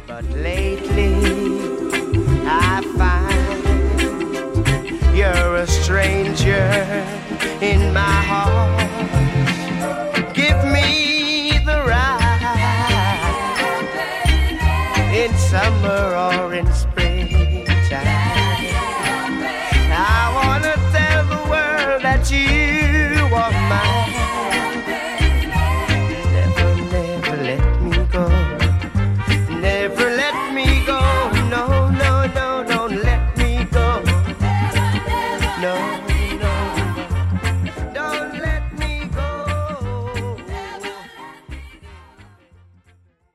But lately I find you're a stranger in my heart. Give me the ride in summer or in springtime. I wanna tell the world that you